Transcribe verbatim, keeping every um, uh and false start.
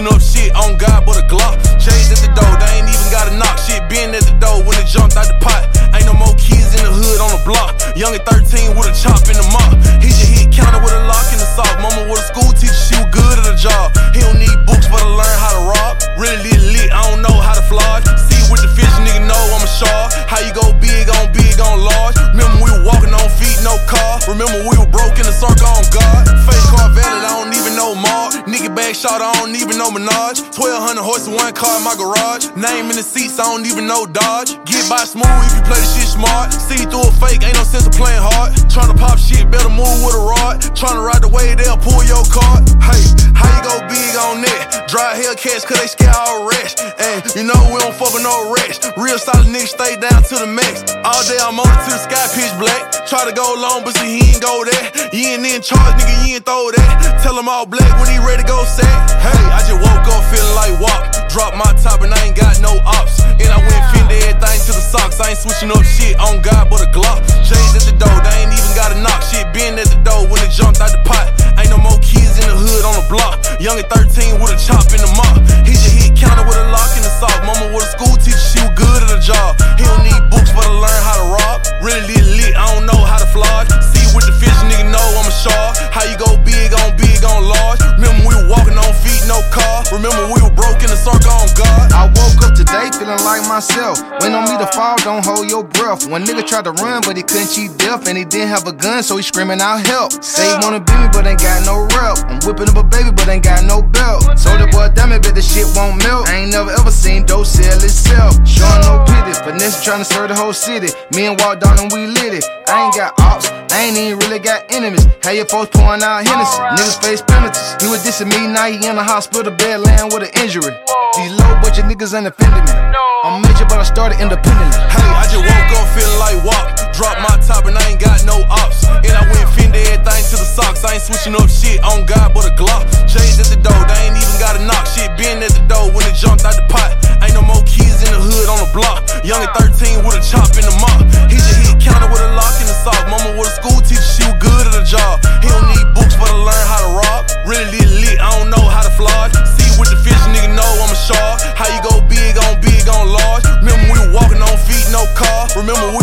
switching up shit on God but a Glock. J's at the door, they ain't even gotta knock shit. Been at the door when it jumped out the pot. Ain't no more kids in the hood on the block. Young at thirteen with a chop in the mop. He just hit counter with a lock in the sock. Mama was a school teacher, she was good at her job. He don't need books but to learn how to rob. Really lit lit, I don't know how to flog. See with the fish, nigga know I'm a shark. How you go big on big on large? Remember we were walking on feet, no car. Remember we were broke in the circle on God. Fake car valid, I don't even know Mark. Nigga bag shot, I don't even know Minaj. twelve hundred horses, one car in my garage. Name in the seats, I don't even know Dodge. Get by smooth if you play the shit smart. See through a fake, ain't no sense of playing hard. Tryna pop shit, better move with a rod. Tryna ride the way they'll pull your card. Hey, how you go big on that? Dry Hellcats cause they scare all rest. And you know we don't fuck with no rest. Real solid niggas stay down to the max. All day I'm on it till the sky pitch black. Try to go long but see he ain't go there. You ain't in charge, nigga, you ain't throw that. Tell him all black when he ready to go sack. Hey, I just woke up feeling like W A P. Drop my top and I ain't got no ops. And I went Fendi everything to the socks. I ain't switching up shit on God but a Glock. J's at the door, they ain't even gotta knock shit. Been at the door when it jumped out the pot. Ain't no more kids in the hood on the block. Young at thirteen with a chop in the mop. He just hit counter with a lock in the sock. Mama was a school teacher, she was good at her job. He don't need books but to learn how to rob. Really lit lit, I don't know how to flog. See with the fish, nigga know I'm a shark. How you go big on big on large? Remember we were walking on feet, no car. Remember we were broke in the circle on God. I woke up today feeling like myself. Wait on me to fall, don't hold your breath. One nigga tried to run, but he couldn't cheat death. And he didn't have a gun, so he screaming out help. Say he wanna be me, but ain't got no rep. I'm whipping up a baby, but ain't got no belt. So the boy dummy, bet the shit won't melt. I ain't never ever seen dope sell itself. Showing no pity, finesse trying to serve the whole city. Me and walked down and we lit it. I ain't got ops, I ain't even really got enemies. How your folks pouring out Hennessy? Niggas face penalties. He was dissing me, now he in the hospital bed laying with an injury. These low budget niggas ain't offending me. I'm major, but I started independently. Hey, I just woke up feeling like W A P. Drop my top and I ain't got no ops. And I went Fendi everything to the socks. I ain't switching up shit on God but a Glock. J's at the door, they ain't even gotta knock shit. Been at the door when it jumped out the pot. Ain't no more kids in the hood on the block. Young at thirteen with a chop in the mop. He just hit counter with a lock in the sock. Mama was a school teacher, she was good at her job. He don't need books but to learn how to rob. Really lit lit, I don't know how to flog. See with the fish, nigga know I'm a shark. How you go big on big on large? Remember we were walking on feet, no car. Remember we